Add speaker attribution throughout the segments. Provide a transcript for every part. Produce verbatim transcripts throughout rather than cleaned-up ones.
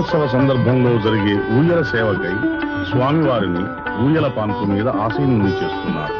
Speaker 1: రథోత్సవ సందర్భంలో జరిగే ఊయల సేవకై స్వామివారిని ఊయల పాన్పు మీద ఆసీనుని చేస్తున్నారు.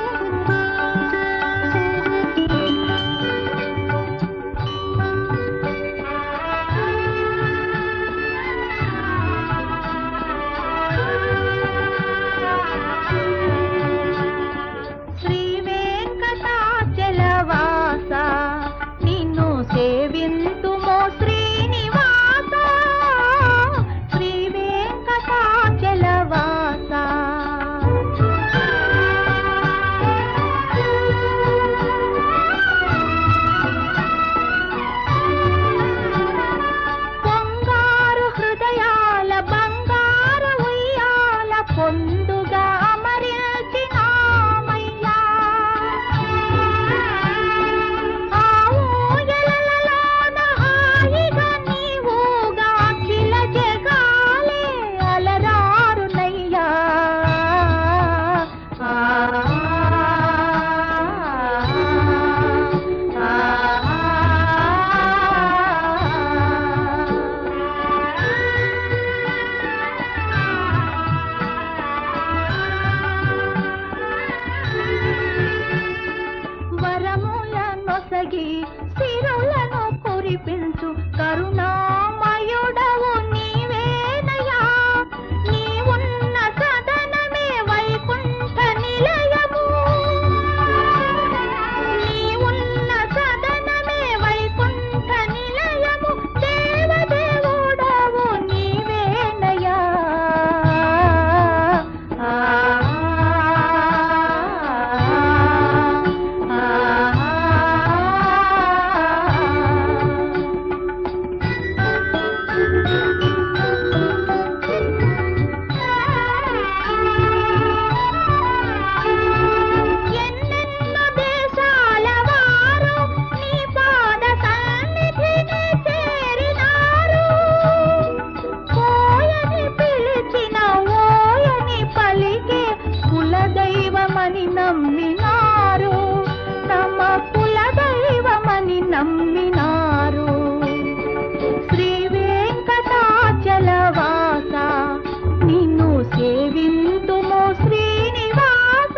Speaker 2: సిరులను కురిపించు కరుణామయుడవు నీవేనయా. నీవున్న సదనమే వైకుంఠ నిలయము, నీవున్న సదనమే వైకుంఠ నిలయము. దేవదేవుడవు నీవేనయా. నమ్మినారు తమ కుల దైవమని నమ్మినారు. శ్రీ వెంకటాచలవాస నిన్ను సేవింతుము శ్రీనివాస.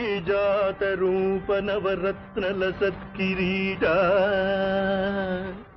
Speaker 3: రూప నవరత్నల సత్కిరీట